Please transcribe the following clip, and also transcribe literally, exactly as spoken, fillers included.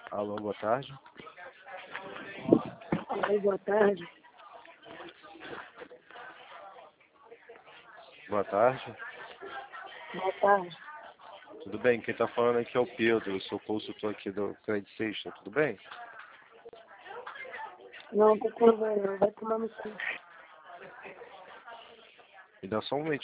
Alô, boa tarde. Oi, boa tarde. Boa tarde. Boa tarde. Tudo bem? Quem está falando aqui é o Pedro. Eu sou consultor aqui do Credit Sexta. Tudo bem? Não, tô tudo bem, não. Vai tomar no cu. Me dá só um momento.